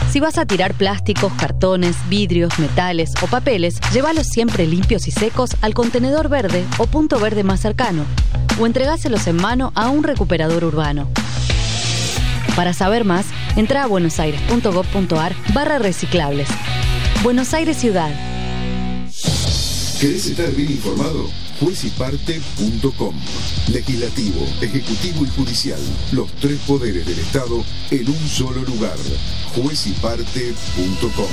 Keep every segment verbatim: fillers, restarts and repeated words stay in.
Si vas a tirar plásticos, cartones, vidrios, metales o papeles, llévalos siempre limpios y secos al contenedor verde o punto verde más cercano, o entregáselos en mano a un recuperador urbano. Para saber más, entra a buenosaires.gov.ar barra reciclables. Buenos Aires Ciudad. ¿Querés estar bien informado? juez y parte punto com. Legislativo, Ejecutivo y Judicial. Los tres poderes del Estado en un solo lugar. juez y parte punto com.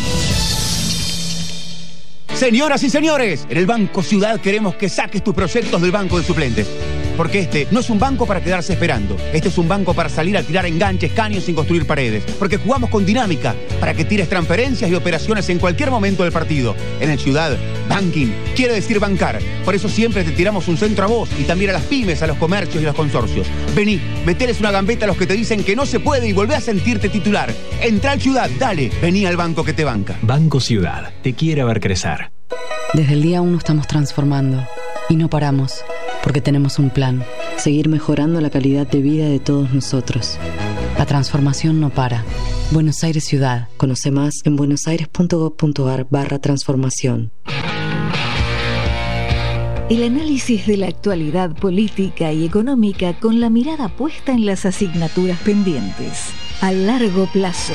Señoras y señores, en el Banco Ciudad queremos que saques tus proyectos del banco de suplentes. Porque este no es un banco para quedarse esperando. Este es un banco para salir a tirar enganches, caños sin construir paredes. Porque jugamos con dinámica para que tires transferencias y operaciones en cualquier momento del partido. En el Ciudad, banking quiere decir bancar. Por eso siempre te tiramos un centro a vos y también a las pymes, a los comercios y a los consorcios. Vení, meteles una gambeta a los que te dicen que no se puede y volvé a sentirte titular. Entra al Ciudad, dale, vení al banco que te banca. Banco Ciudad, te quiere ver crecer. Desde el día uno estamos transformando y no paramos. Porque tenemos un plan, seguir mejorando la calidad de vida de todos nosotros. La transformación no para. Buenos Aires Ciudad. Conoce más en buenosaires.gov.ar barra transformación. El análisis de la actualidad política y económica con la mirada puesta en las asignaturas pendientes. A largo plazo.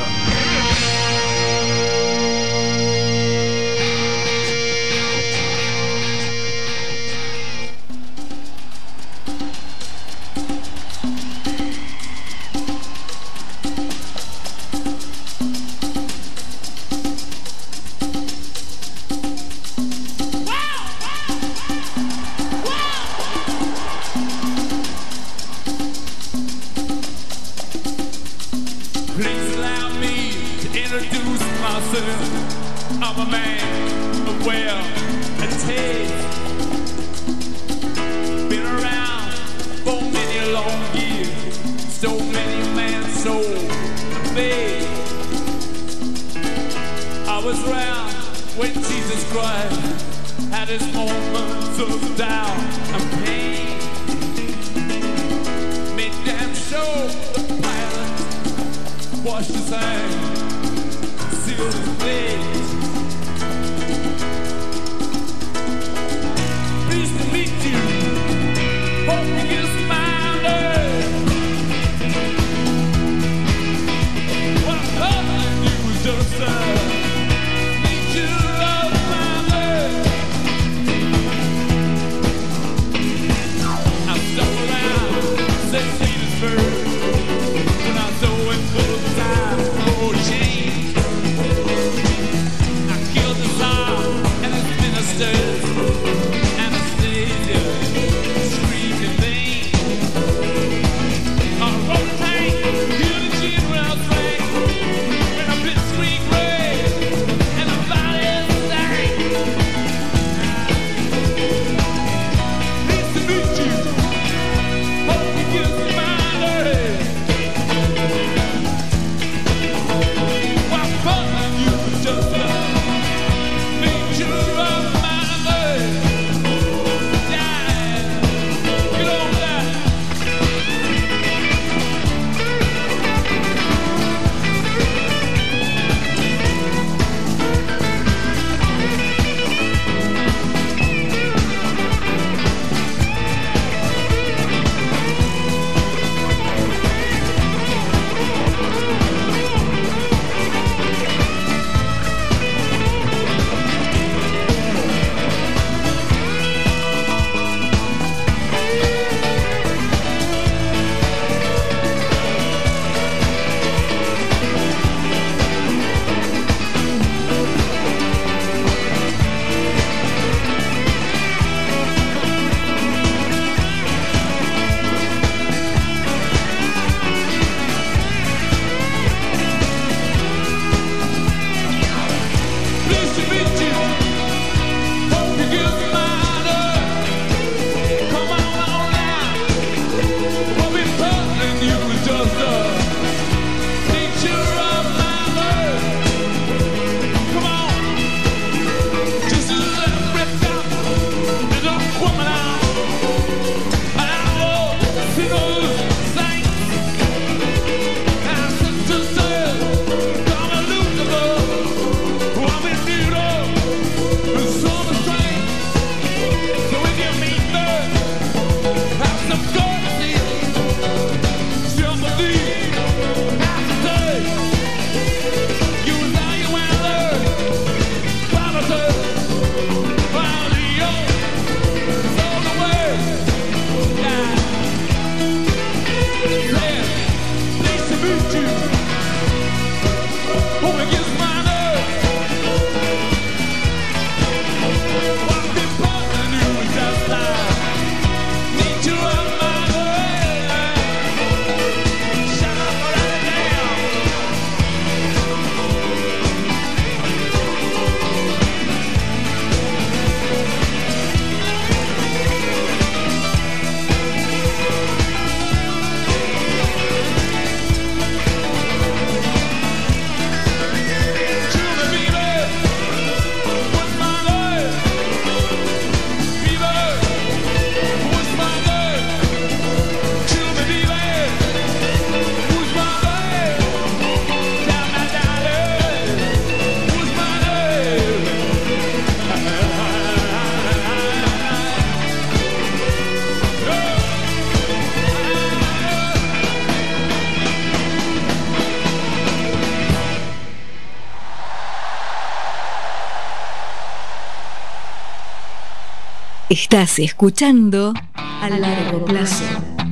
Estás escuchando A Largo Plazo.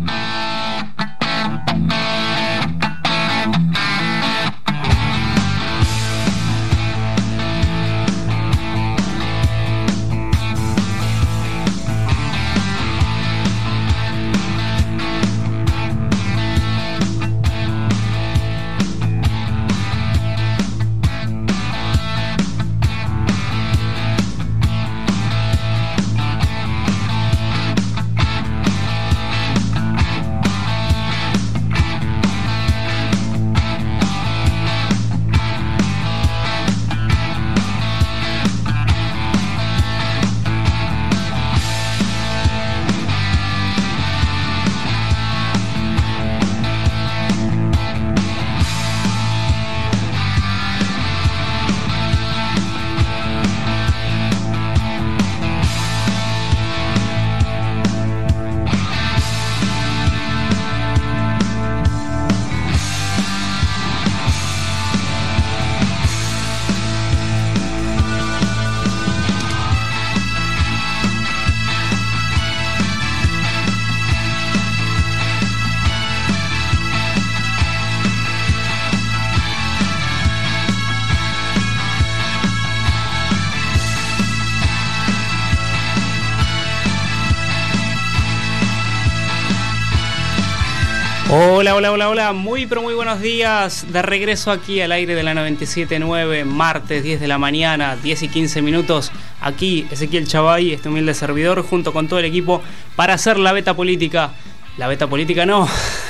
Hola, hola, hola, hola, muy pero muy buenos días, de regreso aquí al aire de la noventa y siete punto nueve, martes diez de la mañana, diez y quince minutos, aquí Ezequiel Chavay, este humilde servidor, junto con todo el equipo, para hacer la beta política, la beta política no,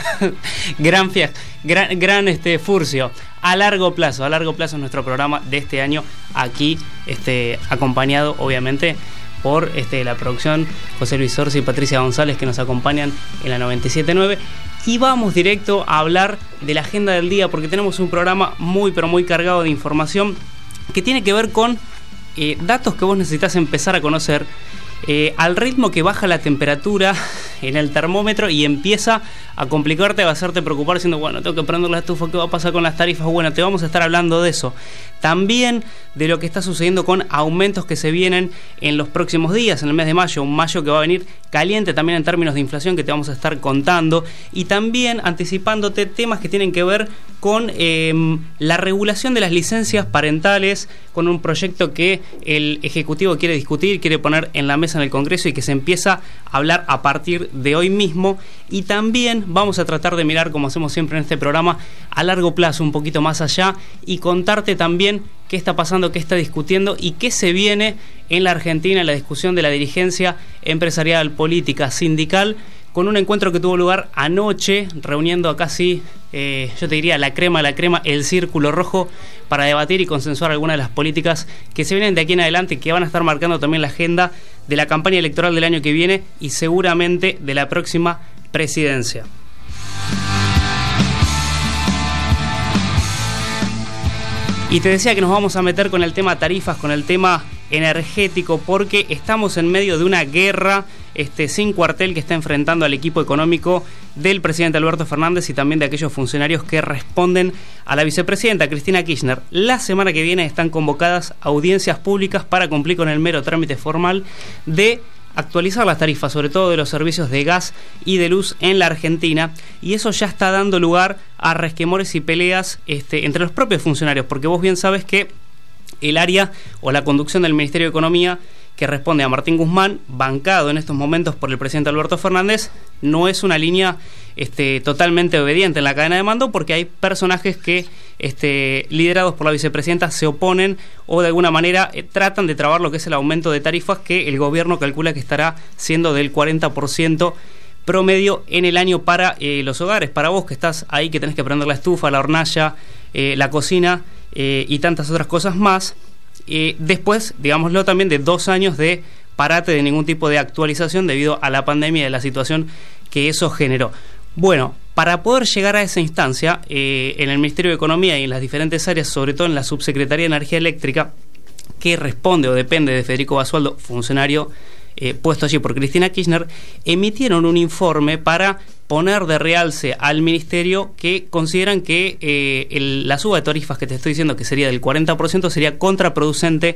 gran fiesta, gran, gran este, furcio, a largo plazo, a largo plazo es nuestro programa de este año, aquí este, acompañado obviamente por este, la producción, José Luis Orsi y Patricia González, que nos acompañan en la noventa y siete punto nueve. Y vamos directo a hablar de la agenda del día, porque tenemos un programa muy pero muy cargado de información que tiene que ver con eh, datos que vos necesitas empezar a conocer eh, al ritmo que baja la temperatura en el termómetro y empieza a complicarte, a hacerte preocupar diciendo, bueno, tengo que prender la estufa, ¿qué va a pasar con las tarifas? Bueno, te vamos a estar hablando de eso. También de lo que está sucediendo con aumentos que se vienen en los próximos días, en el mes de mayo, un mayo que va a venir caliente también en términos de inflación, que te vamos a estar contando, y también anticipándote temas que tienen que ver con eh, la regulación de las licencias parentales, con un proyecto que el Ejecutivo quiere discutir, quiere poner en la mesa en el Congreso y que se empieza a hablar a partir de hoy mismo. Y también vamos a tratar de mirar, como hacemos siempre en este programa, a largo plazo, un poquito más allá, y contarte también qué está pasando, qué está discutiendo y qué se viene en la Argentina en la discusión de la dirigencia empresarial, política, sindical, con un encuentro que tuvo lugar anoche, reuniendo a casi, eh, yo te diría, la crema, la crema, el círculo rojo, para debatir y consensuar algunas de las políticas que se vienen de aquí en adelante, que van a estar marcando también la agenda de la campaña electoral del año que viene y seguramente de la próxima presidencia. Y te decía que nos vamos a meter con el tema tarifas, con el tema energético, porque estamos en medio de una guerra este, sin cuartel que está enfrentando al equipo económico del presidente Alberto Fernández y también de aquellos funcionarios que responden a la vicepresidenta Cristina Kirchner. La semana que viene están convocadas audiencias públicas para cumplir con el mero trámite formal de actualizar las tarifas, sobre todo de los servicios de gas y de luz en la Argentina, y eso ya está dando lugar a resquemores y peleas este, entre los propios funcionarios, porque vos bien sabes que el área o la conducción del Ministerio de Economía, que responde a Martín Guzmán, bancado en estos momentos por el presidente Alberto Fernández, no es una línea este, totalmente obediente en la cadena de mando, porque hay personajes que, este, liderados por la vicepresidenta, se oponen o de alguna manera eh, tratan de trabar lo que es el aumento de tarifas, que el gobierno calcula que estará siendo del cuarenta por ciento promedio en el año para eh, los hogares, para vos que estás ahí, que tenés que prender la estufa, la hornalla, eh, la cocina eh, y tantas otras cosas más. Eh, después, digámoslo también, de dos años de parate de ningún tipo de actualización debido a la pandemia y a la situación que eso generó. Bueno, para poder llegar a esa instancia, eh, en el Ministerio de Economía y en las diferentes áreas, sobre todo en la Subsecretaría de Energía Eléctrica, que responde o depende de Federico Basualdo, funcionario eh, puesto allí por Cristina Kirchner, emitieron un informe para poner de realce al Ministerio que consideran que eh, el, la suba de tarifas que te estoy diciendo, que sería del cuarenta por ciento, sería contraproducente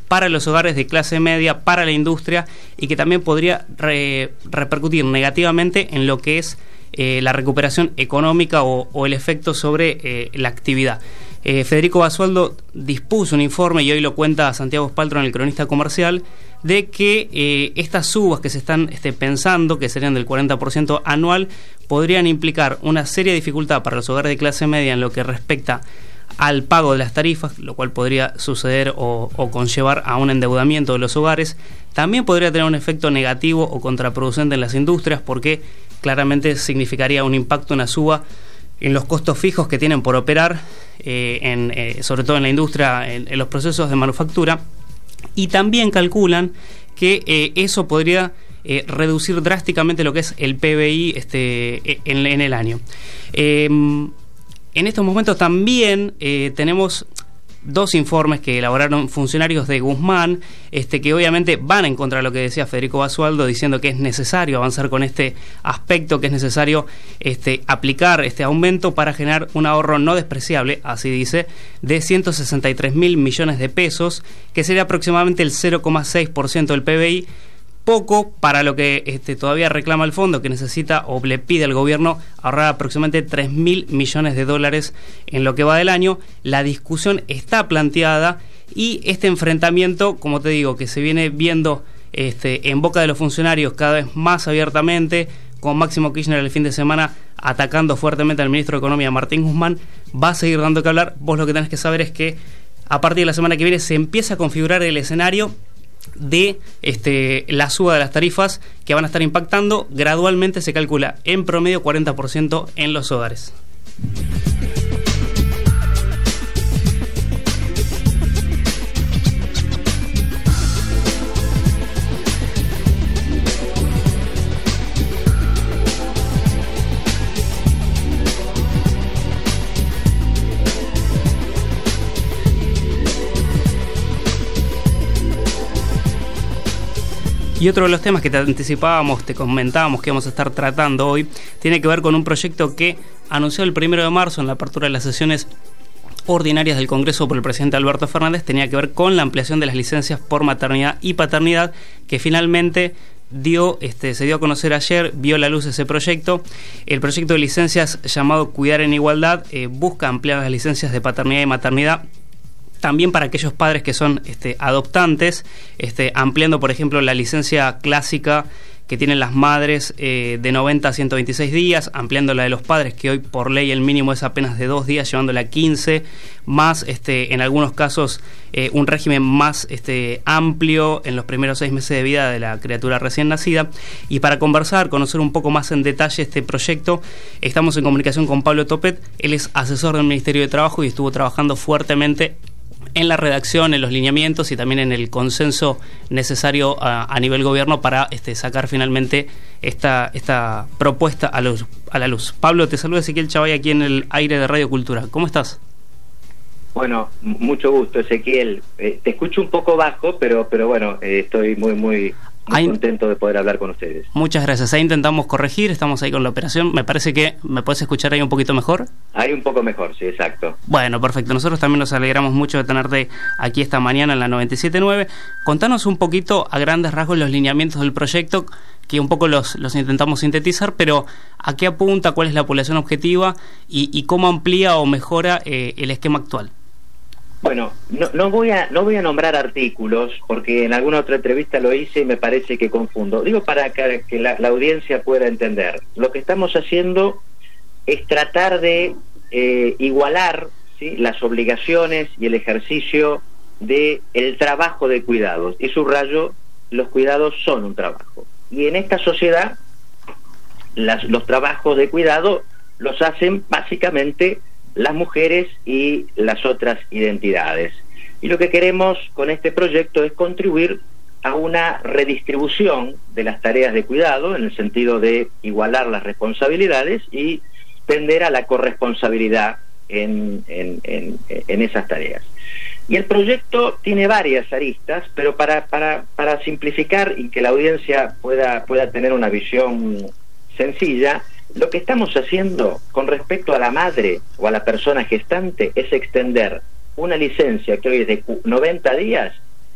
para los hogares de clase media, para la industria, y que también podría re, repercutir negativamente en lo que es eh, la recuperación económica o, o el efecto sobre eh, la actividad. Eh, Federico Basualdo dispuso un informe, y hoy lo cuenta Santiago Spaltro en El Cronista Comercial, de que eh, estas subas que se están este, pensando, que serían del cuarenta por ciento anual, podrían implicar una seria dificultad para los hogares de clase media en lo que respecta al pago de las tarifas, lo cual podría suceder o, o conllevar a un endeudamiento de los hogares. También podría tener un efecto negativo o contraproducente en las industrias, porque claramente significaría un impacto, una suba en los costos fijos que tienen por operar, eh, en, eh, sobre todo en la industria, en, en los procesos de manufactura. Y también calculan que eh, eso podría eh, reducir drásticamente lo que es el P B I este, en, en el año. Eh, en estos momentos también eh, tenemos dos informes que elaboraron funcionarios de Guzmán, este, que obviamente van en contra de lo que decía Federico Basualdo, diciendo que es necesario avanzar con este aspecto, que es necesario este, aplicar este aumento para generar un ahorro no despreciable, así dice, de ciento sesenta y tres mil millones de pesos, que sería aproximadamente el cero coma seis por ciento del P B I, poco para lo que este, todavía reclama el fondo, que necesita o le pide al gobierno ahorrar aproximadamente tres mil millones de dólares en lo que va del año. La discusión está planteada y este enfrentamiento, como te digo, que se viene viendo este, en boca de los funcionarios cada vez más abiertamente, con Máximo Kirchner el fin de semana atacando fuertemente al ministro de Economía, Martín Guzmán, va a seguir dando que hablar. Vos lo que tenés que saber es que a partir de la semana que viene se empieza a configurar el escenario de este, la suba de las tarifas, que van a estar impactando gradualmente, se calcula en promedio cuarenta por ciento en los hogares. Y otro de los temas que te anticipábamos, te comentábamos que vamos a estar tratando hoy, tiene que ver con un proyecto que anunció el primero de marzo en la apertura de las sesiones ordinarias del Congreso por el presidente Alberto Fernández. Tenía que ver con la ampliación de las licencias por maternidad y paternidad, que finalmente dio, este, se dio a conocer ayer, vio la luz ese proyecto. El proyecto de licencias llamado Cuidar en Igualdad eh, busca ampliar las licencias de paternidad y maternidad también para aquellos padres que son este, adoptantes, este, ampliando, por ejemplo, la licencia clásica que tienen las madres eh, de noventa a ciento veintiséis días, ampliando la de los padres, que hoy por ley el mínimo es apenas de dos días, llevándola a quince, más este, en algunos casos eh, un régimen más este, amplio en los primeros seis meses de vida de la criatura recién nacida. Y para conversar, conocer un poco más en detalle este proyecto, estamos en comunicación con Pablo Topet. Él es asesor del Ministerio de Trabajo y estuvo trabajando fuertemente en la redacción, en los lineamientos y también en el consenso necesario a, a nivel gobierno para este, sacar finalmente esta, esta propuesta a, luz, a la luz. Pablo, te saluda Ezequiel Chavay aquí en el aire de Radio Cultura. ¿Cómo estás? Bueno, mucho gusto, Ezequiel. Eh, te escucho un poco bajo, pero pero bueno, eh, estoy muy, muy... Muy ahí, contento de poder hablar con ustedes. Muchas gracias. Ahí intentamos corregir, estamos ahí con la operación. Me parece que me puedes escuchar ahí un poquito mejor. Ahí un poco mejor, sí, exacto. Bueno, perfecto. Nosotros también nos alegramos mucho de tenerte aquí esta mañana en la noventa y siete punto nueve. Contanos un poquito a grandes rasgos los lineamientos del proyecto, que un poco los, los intentamos sintetizar, pero ¿a qué apunta? ¿Cuál es la población objetiva? Y, y cómo amplía o mejora eh, el esquema actual. Bueno, no, no voy a no voy a nombrar artículos, porque en alguna otra entrevista lo hice y me parece que confundo. Digo para que, que la, la audiencia pueda entender. Lo que estamos haciendo es tratar de eh, igualar, ¿sí?, las obligaciones y el ejercicio de el trabajo de cuidados. Y subrayo, los cuidados son un trabajo. Y en esta sociedad, las, los trabajos de cuidado los hacen básicamente las mujeres y las otras identidades. Y lo que queremos con este proyecto es contribuir a una redistribución de las tareas de cuidado, en el sentido de igualar las responsabilidades y tender a la corresponsabilidad en, en, en, en esas tareas. Y el proyecto tiene varias aristas, pero para, para, para simplificar y que la audiencia pueda, pueda tener una visión sencilla, lo que estamos haciendo con respecto a la madre o a la persona gestante es extender una licencia que hoy es de noventa días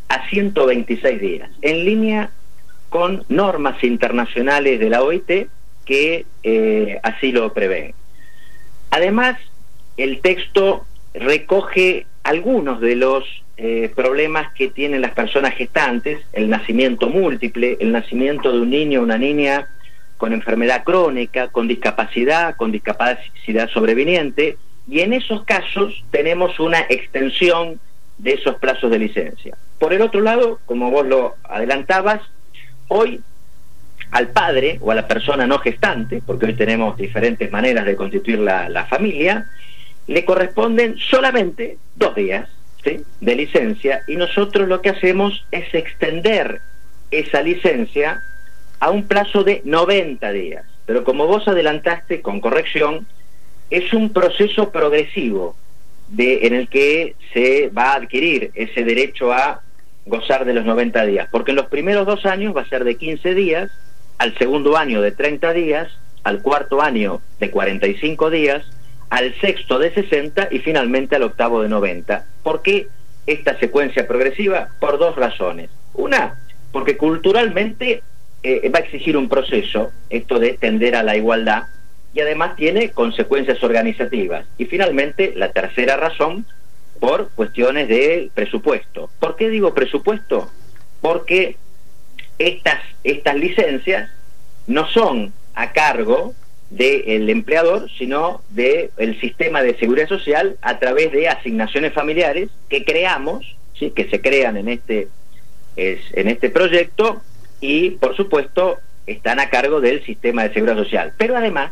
a ciento veintiséis días, en línea con normas internacionales de la O I T que eh, así lo prevén. Además, el texto recoge algunos de los eh, problemas que tienen las personas gestantes: el nacimiento múltiple, el nacimiento de un niño o una niña con enfermedad crónica, con discapacidad, con discapacidad sobreviniente, y en esos casos tenemos una extensión de esos plazos de licencia. Por el otro lado, como vos lo adelantabas, hoy al padre o a la persona no gestante, porque hoy tenemos diferentes maneras de constituir la, la familia, le corresponden solamente dos días, ¿sí?, de licencia, y nosotros lo que hacemos es extender esa licencia a un plazo de noventa días. Pero como vos adelantaste con corrección, es un proceso progresivo de, en el que se va a adquirir ese derecho a gozar de los noventa días, porque en los primeros dos años va a ser de quince días, al segundo año de treinta días, al cuarto año de cuarenta y cinco días, al sexto de sesenta y finalmente al octavo de noventa. ¿Por qué esta secuencia progresiva? Por dos razones. Una, porque culturalmente eh, va a exigir un proceso, esto de tender a la igualdad, y además tiene consecuencias organizativas. Y finalmente, la tercera razón, por cuestiones de presupuesto. ¿Por qué digo presupuesto? Porque estas, estas licencias no son a cargo del empleador, sino del sistema de seguridad social a través de asignaciones familiares que creamos, ¿sí?, que se crean en este, es, en este proyecto, y por supuesto están a cargo del sistema de seguridad social. Pero además,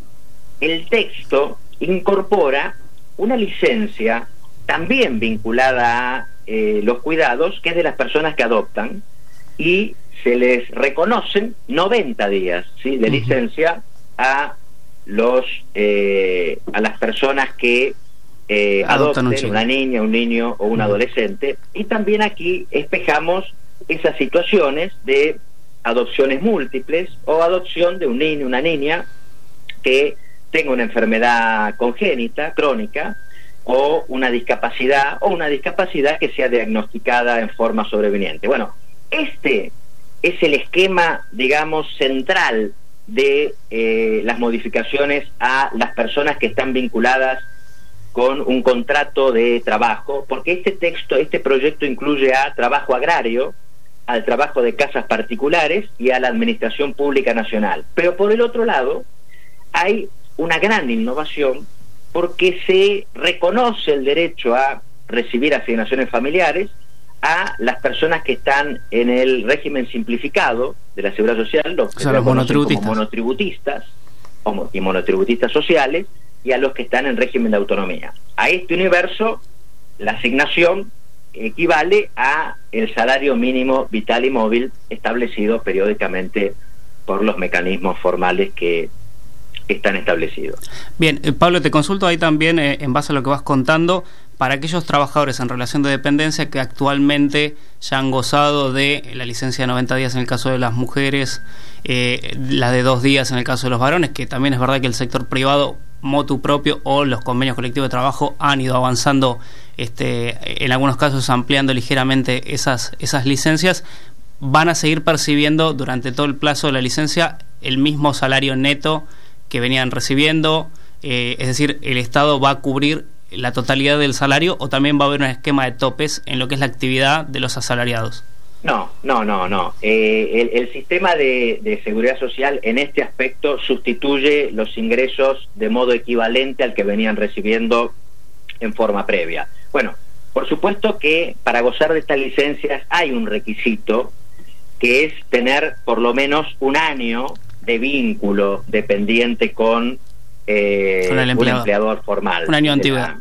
el texto incorpora una licencia también vinculada a eh, los cuidados, que es de las personas que adoptan, y se les reconocen noventa días, ¿sí?, de licencia a los eh, a las personas que eh, adopten, adopten un una niña, un niño o un uh-huh. adolescente. Y también aquí espejamos esas situaciones de adopciones múltiples o adopción de un niño, una niña que tenga una enfermedad congénita, crónica, o una discapacidad, o una discapacidad que sea diagnosticada en forma sobreviniente. Bueno, este es el esquema, digamos, central de eh, las modificaciones a las personas que están vinculadas con un contrato de trabajo, porque este texto, este proyecto incluye a trabajo agrario, al trabajo de casas particulares y a la administración pública nacional. Pero por el otro lado, hay una gran innovación, porque se reconoce el derecho a recibir asignaciones familiares a las personas que están en el régimen simplificado de la Seguridad Social, los que se reconocen como monotributistas o, y monotributistas sociales, y a los que están en régimen de autonomía. A este universo, la asignación equivale a el salario mínimo vital y móvil establecido periódicamente por los mecanismos formales que están establecidos. Bien, eh, Pablo, te consulto ahí también, eh, en base a lo que vas contando, para aquellos trabajadores en relación de dependencia que actualmente ya han gozado de la licencia de noventa días en el caso de las mujeres, eh, la de dos días en el caso de los varones, que también es verdad que el sector privado, motu propio, o los convenios colectivos de trabajo han ido avanzando, este, en algunos casos ampliando ligeramente esas, esas licencias, van a seguir percibiendo durante todo el plazo de la licencia el mismo salario neto que venían recibiendo, eh, es decir, el Estado va a cubrir la totalidad del salario, o también va a haber un esquema de topes en lo que es la actividad de los asalariados. No, no, no, no. Eh, el, el sistema de, de seguridad social en este aspecto sustituye los ingresos de modo equivalente al que venían recibiendo en forma previa. Bueno, por supuesto que para gozar de estas licencias hay un requisito, que es tener por lo menos un año de vínculo dependiente con, eh, con un empleador formal. Un año de antigüedad.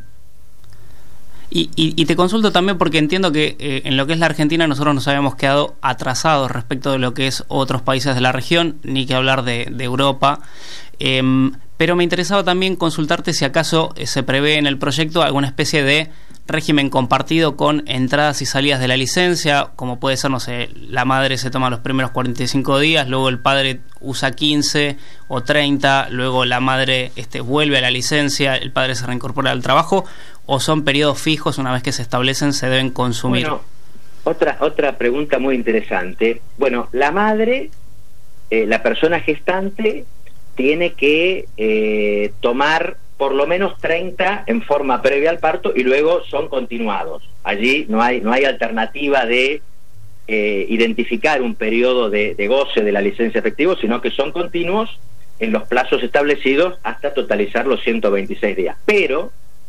Y, y, y te consulto también porque entiendo que eh, en lo que es la Argentina nosotros nos habíamos quedado atrasados respecto de lo que es otros países de la región, ni que hablar de, de Europa. Eh, pero me interesaba también consultarte si acaso eh, se prevé en el proyecto alguna especie de régimen compartido con entradas y salidas de la licencia, como puede ser, no sé, la madre se toma los primeros cuarenta y cinco días, luego el padre usa quince o treinta, luego la madre este, vuelve a la licencia, el padre se reincorpora al trabajo, o son periodos fijos, una vez que se establecen se deben consumir. Bueno, Otra, otra pregunta muy interesante. Bueno, la madre, eh, la persona gestante, tiene que eh, tomar por lo menos treinta en forma previa al parto y luego son continuados. Allí no hay, no hay alternativa de eh, identificar un periodo de, de goce de la licencia efectiva, sino que son continuos en los plazos establecidos hasta totalizar los ciento veintiséis días. Pero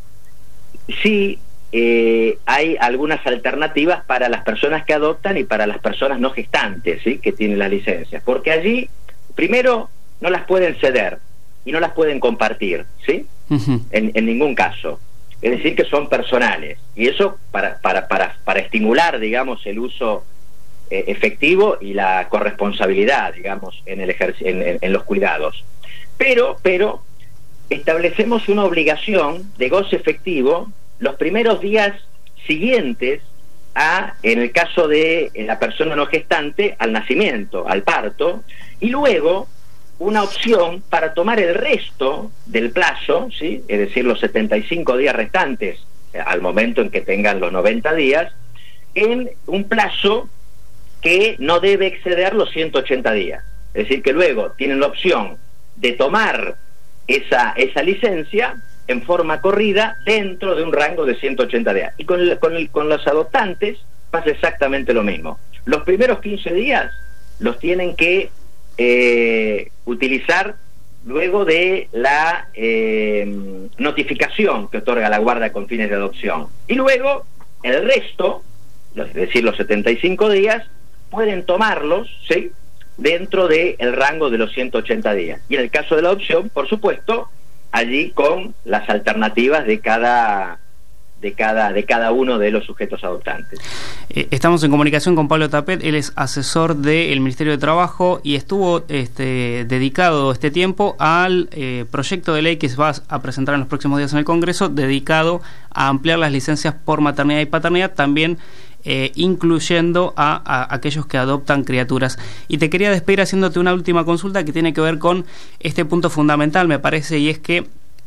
sí eh, hay algunas alternativas para las personas que adoptan y para las personas no gestantes, ¿sí?, que tienen las licencias, porque allí primero no las pueden ceder y no las pueden compartir, ¿sí? Uh-huh. en, en ningún caso. Es decir, que son personales, y eso para para para, para estimular, digamos, el uso eh, efectivo y la corresponsabilidad, digamos, en el ejerc- en, en, en los cuidados. Pero pero establecemos una obligación de goce efectivo los primeros días siguientes a, en el caso de la persona no gestante, al nacimiento, al parto, y luego una opción para tomar el resto del plazo, ¿sí?, es decir, los setenta y cinco días restantes al momento en que tengan los noventa días, en un plazo que no debe exceder los ciento ochenta días. Es decir, que luego tienen la opción de tomar esa, esa licencia en forma corrida dentro de un rango de ciento ochenta días. Y con, el, con, el, con los adoptantes pasa exactamente lo mismo. Los primeros quince días los tienen que eh, utilizar luego de la eh, notificación que otorga la guarda con fines de adopción. Y luego el resto, es decir, los setenta y cinco días, pueden tomarlos, ¿sí?, dentro del rango de los ciento ochenta días. Y en el caso de la adopción, por supuesto, allí con las alternativas de cada de cada de cada uno de los sujetos adoptantes. Estamos en comunicación con Pablo Tapet. Él es asesor del Ministerio de Trabajo y estuvo este, dedicado este tiempo al eh, proyecto de ley que se va a presentar en los próximos días en el Congreso, dedicado a ampliar las licencias por maternidad y paternidad, también Eh, incluyendo a, a aquellos que adoptan criaturas. Y te quería despedir haciéndote una última consulta que tiene que ver con este punto fundamental, me parece, y es que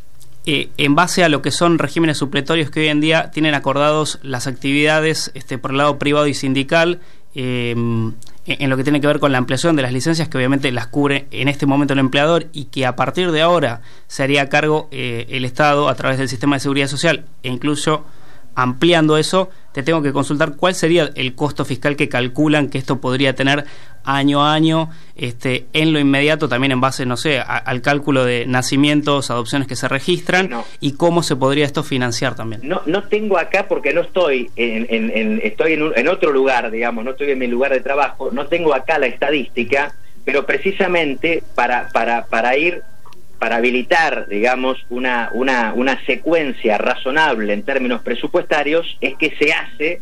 eh, en base a lo que son regímenes supletorios que hoy en día tienen acordados las actividades este, por el lado privado y sindical, eh, en lo que tiene que ver con la ampliación de las licencias, que obviamente las cubre en este momento el empleador y que a partir de ahora se haría cargo eh, el Estado a través del sistema de seguridad social, e incluso ampliando eso, te tengo que consultar cuál sería el costo fiscal que calculan que esto podría tener año a año, este, en lo inmediato, también en base, no sé, a, al cálculo de nacimientos, adopciones que se registran, no. Y cómo se podría esto financiar también. No, no tengo acá porque no estoy en, en, en estoy en, un, en otro lugar, digamos, no estoy en mi lugar de trabajo, no tengo acá la estadística, pero precisamente para para para ir para habilitar, digamos, una, una, una secuencia razonable en términos presupuestarios, es que se hace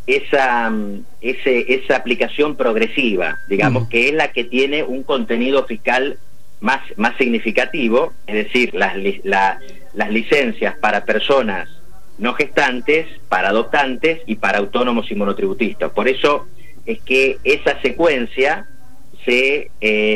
esa, ese, esa aplicación progresiva, digamos, mm. que es la que tiene un contenido fiscal más, más significativo, es decir, las, la, las licencias para personas no gestantes, para adoptantes y para autónomos y monotributistas. Por eso es que esa secuencia se...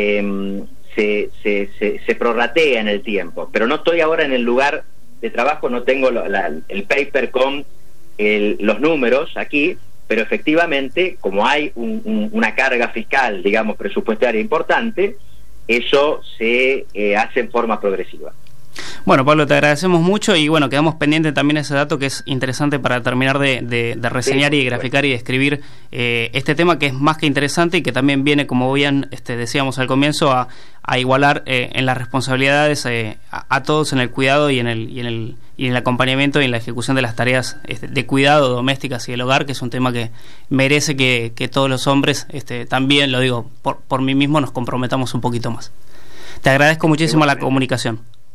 Eh, Se, se, se, se prorratea en el tiempo, pero no estoy ahora en el lugar de trabajo, no tengo la, la, el paper con el, los números aquí, pero efectivamente, como hay un, un, una carga fiscal, digamos, presupuestaria importante, eso se eh, hace en forma progresiva. Bueno, Pablo, te agradecemos mucho y bueno, quedamos pendientes también de ese dato que es interesante para terminar de, de, de reseñar sí, y graficar bueno. y describir eh, este tema que es más que interesante y que también viene, como bien este, decíamos al comienzo, a, a igualar eh, en las responsabilidades eh, a, a todos en el cuidado y en el, y en el y en el acompañamiento y en la ejecución de las tareas este, de cuidado domésticas y del hogar, que es un tema que merece que, que todos los hombres, este, también lo digo, por, por mí mismo nos comprometamos un poquito más. Te agradezco muchísimo la comunicación.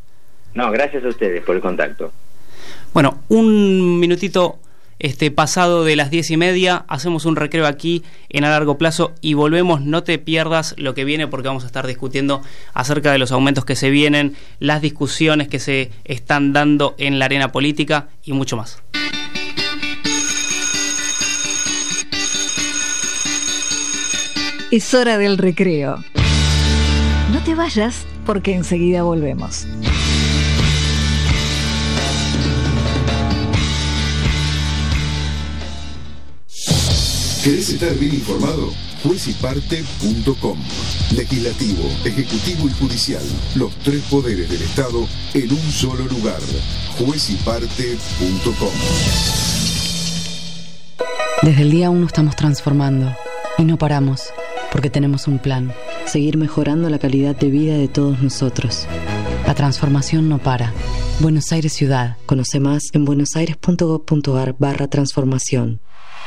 No, gracias a ustedes por el contacto. Bueno, un minutito este, pasado de las diez y media, hacemos un recreo aquí en A Largo Plazo y volvemos. No te pierdas lo que viene porque vamos a estar discutiendo acerca de los aumentos que se vienen, las discusiones que se están dando en la arena política y mucho más. Es hora del recreo. No te vayas porque enseguida volvemos. ¿Querés estar bien informado? juez y parte punto com. Legislativo, Ejecutivo y Judicial. Los tres poderes del Estado en un solo lugar. juez y parte punto com. Desde el día uno estamos transformando y no paramos porque tenemos un plan. Seguir mejorando la calidad de vida de todos nosotros. La transformación no para. Buenos Aires Ciudad. Conoce más en buenosaires punto gov punto ar barra transformación.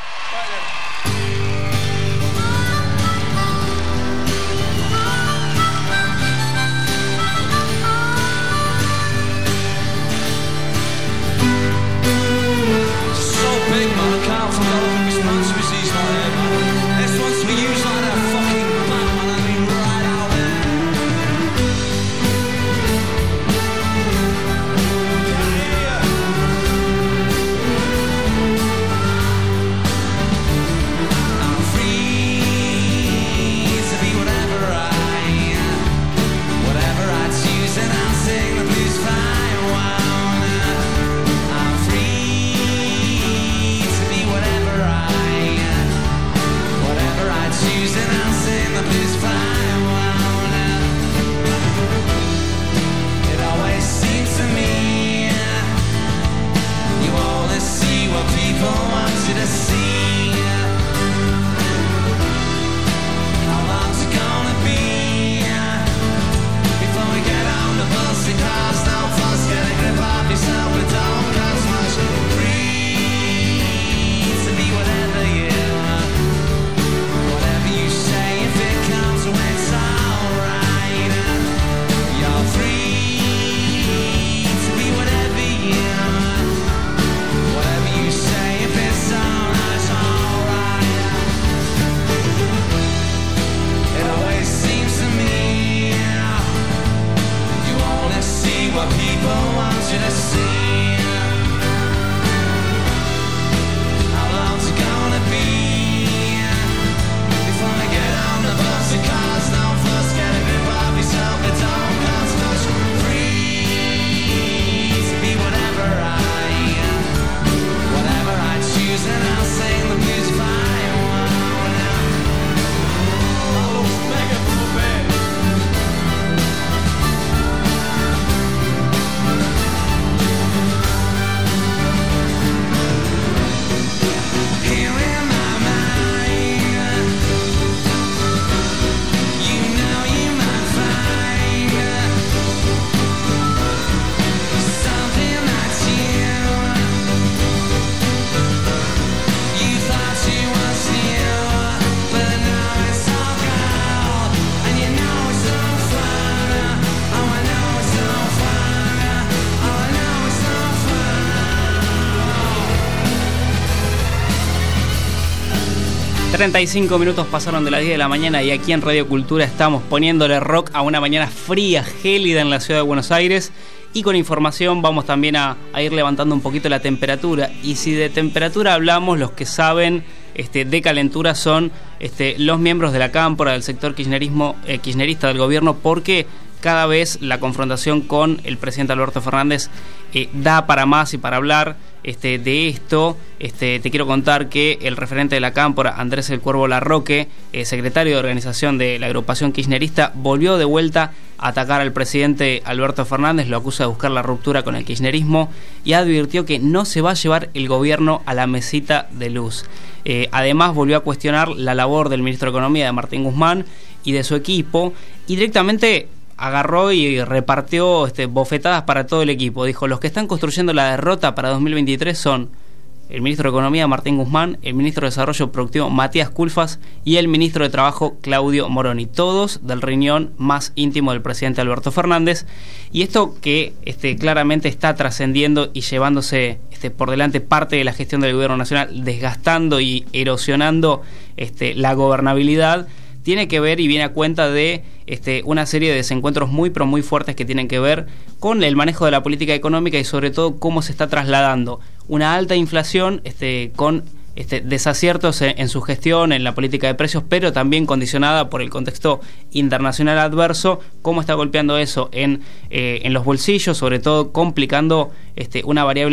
treinta y cinco minutos pasaron de las diez de la mañana y aquí en Radio Cultura estamos poniéndole rock a una mañana fría, gélida en la ciudad de Buenos Aires. Y con información vamos también a, a ir levantando un poquito la temperatura. Y si de temperatura hablamos, los que saben este, de calentura son este, los miembros de la cámpora del sector kirchnerismo, eh, kirchnerista del gobierno, porque cada vez la confrontación con el presidente Alberto Fernández eh, da para más y para hablar este, de esto. Este, te quiero contar que el referente de la cámpora, Andrés El Cuervo Larroque, eh, secretario de organización de la agrupación kirchnerista, volvió de vuelta a atacar al presidente Alberto Fernández, lo acusa de buscar la ruptura con el kirchnerismo y advirtió que no se va a llevar el gobierno a la mesita de luz. Eh, además volvió a cuestionar la labor del ministro de Economía, de Martín Guzmán, y de su equipo, y directamente agarró y repartió este, bofetadas para todo el equipo. Dijo, los que están construyendo la derrota para dos mil veintitrés son el ministro de Economía, Martín Guzmán, el ministro de Desarrollo Productivo, Matías Culfas, y el ministro de Trabajo, Claudio Moroni, todos del riñón más íntimo del presidente Alberto Fernández. Y esto que este, claramente está trascendiendo y llevándose este, por delante parte de la gestión del gobierno nacional, desgastando y erosionando este, la gobernabilidad, tiene que ver y viene a cuenta de este, una serie de desencuentros muy pero muy fuertes que tienen que ver con el manejo de la política económica y sobre todo cómo se está trasladando una alta inflación este, con este, desaciertos en, en su gestión, en la política de precios, pero también condicionada por el contexto internacional adverso, cómo está golpeando eso en, eh, en los bolsillos, sobre todo complicando este, una variable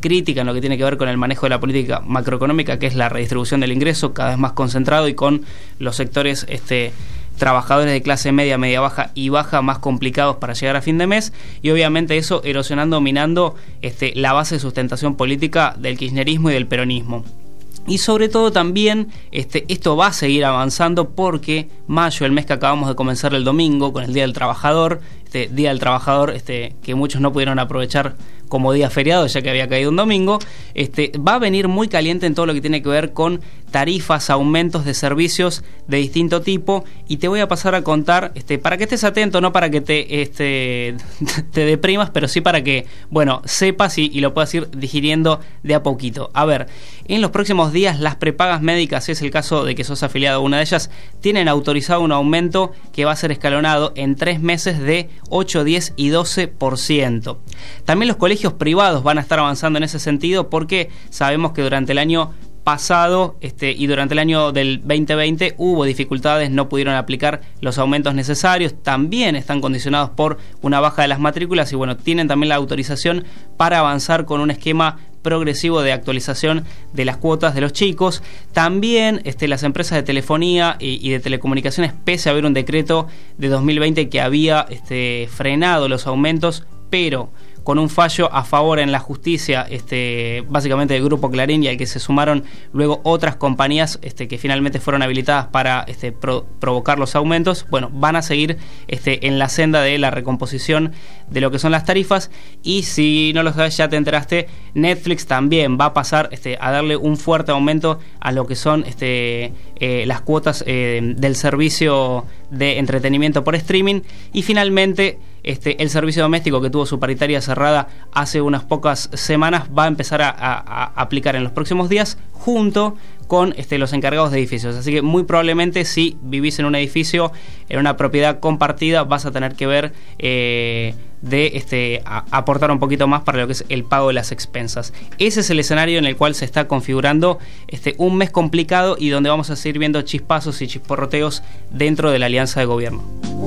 crítica en lo que tiene que ver con el manejo de la política macroeconómica, que es la redistribución del ingreso, cada vez más concentrado y con los sectores este, trabajadores de clase media, media baja y baja más complicados para llegar a fin de mes, y obviamente eso erosionando, minando este, la base de sustentación política del kirchnerismo y del peronismo. Y sobre todo también este, esto va a seguir avanzando porque mayo, el mes que acabamos de comenzar el domingo con el Día del Trabajador, este Día del Trabajador este, que muchos no pudieron aprovechar como día feriado ya que había caído un domingo, este, va a venir muy caliente en todo lo que tiene que ver con tarifas, aumentos de servicios de distinto tipo, y te voy a pasar a contar este, para que estés atento, no para que te, este, te deprimas, pero sí para que, bueno, sepas y, y lo puedas ir digiriendo de a poquito. A ver, en los próximos días las prepagas médicas, si es el caso de que sos afiliado a una de ellas, tienen autorizado un aumento que va a ser escalonado en tres meses de ocho, diez y doce por ciento. También los colegios privados van a estar avanzando en ese sentido porque sabemos que durante el año pasado este, y durante el año del veinte veinte hubo dificultades, no pudieron aplicar los aumentos necesarios, también están condicionados por una baja de las matrículas y bueno, tienen también la autorización para avanzar con un esquema progresivo de actualización de las cuotas de los chicos. También este, las empresas de telefonía y, y de telecomunicaciones, pese a haber un decreto de dos mil veinte que había este, frenado los aumentos, pero con un fallo a favor en la justicia, este, básicamente del Grupo Clarín, y al que se sumaron luego otras compañías este, que finalmente fueron habilitadas para este, pro, provocar los aumentos, bueno, van a seguir este, en la senda de la recomposición de lo que son las tarifas. Y si no lo sabes, ya te enteraste, Netflix también va a pasar este, a darle un fuerte aumento a lo que son este, eh, las cuotas eh, del servicio de entretenimiento por streaming. Y finalmente Este, el servicio doméstico, que tuvo su paritaria cerrada hace unas pocas semanas, va a empezar a, a, a aplicar en los próximos días junto con este, los encargados de edificios. Así que muy probablemente si vivís en un edificio, en una propiedad compartida, vas a tener que ver eh, de este, a, aportar un poquito más para lo que es el pago de las expensas. Ese es el escenario en el cual se está configurando este, un mes complicado y donde vamos a seguir viendo chispazos y chisporroteos dentro de la alianza de gobierno.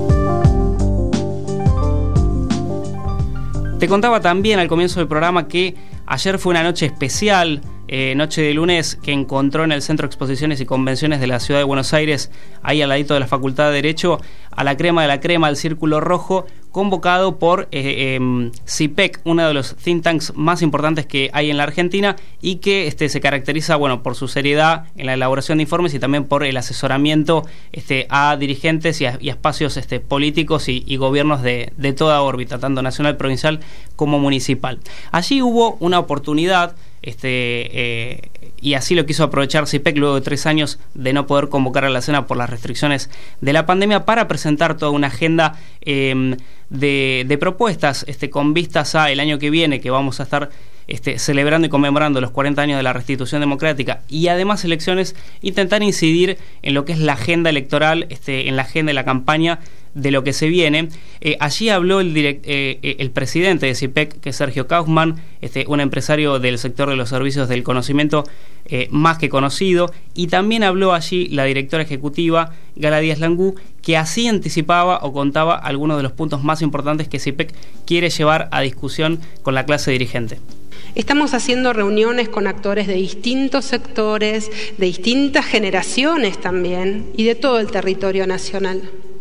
Te contaba también al comienzo del programa que ayer fue una noche especial, eh, noche de lunes, que encontró en el Centro de Exposiciones y Convenciones de la Ciudad de Buenos Aires, ahí al ladito de la Facultad de Derecho, a la crema de la crema, al Círculo Rojo, convocado por eh, eh, CIPEC, uno de los think tanks más importantes que hay en la Argentina y que este, se caracteriza bueno, por su seriedad en la elaboración de informes y también por el asesoramiento este, a dirigentes y a, y a espacios este, políticos y, y gobiernos de, de toda órbita, tanto nacional, provincial como municipal. Allí hubo una oportunidad Este, eh, y así lo quiso aprovechar CIPEC luego de tres años de no poder convocar a la cena por las restricciones de la pandemia, para presentar toda una agenda eh, de, de propuestas este, con vistas a el año que viene, que vamos a estar este, celebrando y conmemorando los cuarenta años de la Restitución Democrática y además elecciones, intentar incidir en lo que es la agenda electoral, este, en la agenda de la campaña de lo que se viene. Eh, allí habló el, direct, eh, el presidente de CIPEC, que es Sergio Kaufmann, este, un empresario del sector de los servicios del conocimiento eh, más que conocido, y también habló allí la directora ejecutiva, Gala Díaz Langú, que así anticipaba o contaba algunos de los puntos más importantes que CIPEC quiere llevar a discusión con la clase dirigente. Estamos haciendo reuniones con actores de distintos sectores, de distintas generaciones también, y de todo el territorio nacional.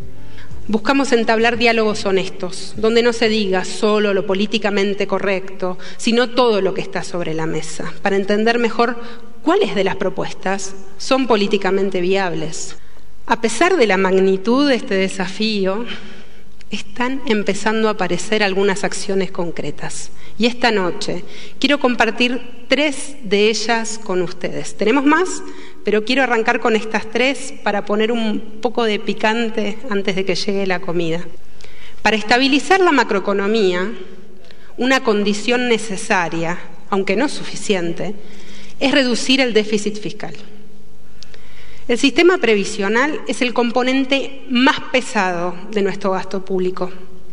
Buscamos entablar diálogos honestos, donde no se diga solo lo políticamente correcto, sino todo lo que está sobre la mesa, para entender mejor cuáles de las propuestas son políticamente viables. A pesar de la magnitud de este desafío, están empezando a aparecer algunas acciones concretas. Y esta noche quiero compartir tres de ellas con ustedes. Tenemos más, pero quiero arrancar con estas tres para poner un poco de picante antes de que llegue la comida. Para estabilizar la macroeconomía, una condición necesaria, aunque no suficiente, es reducir el déficit fiscal. El sistema previsional es el componente más pesado de nuestro gasto público,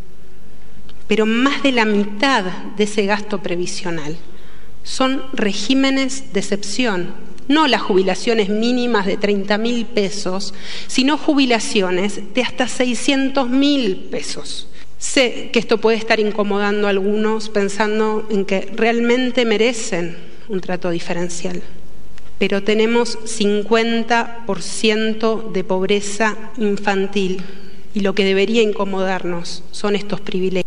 pero más de la mitad de ese gasto previsional son regímenes de excepción, no las jubilaciones mínimas de treinta mil pesos, sino jubilaciones de hasta seiscientos mil pesos. Sé que esto puede estar incomodando a algunos pensando en que realmente merecen un trato diferencial, pero tenemos cincuenta por ciento de pobreza infantil y lo que debería incomodarnos son estos privilegios.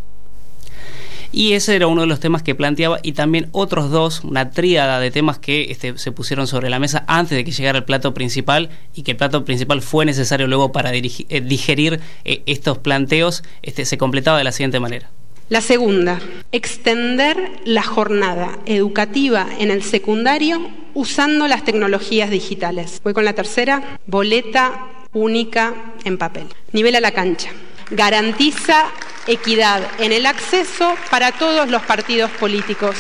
Y ese era uno de los temas que planteaba, y también otros dos, una tríada de temas que este, se pusieron sobre la mesa antes de que llegara el plato principal, y que el plato principal fue necesario luego para dirigir, eh, digerir eh, estos planteos. Este, se completaba de la siguiente manera. La segunda, extender la jornada educativa en el secundario usando las tecnologías digitales. Voy con la tercera, boleta única en papel. Nivel a la cancha. Garantiza equidad en el acceso para todos los partidos políticos.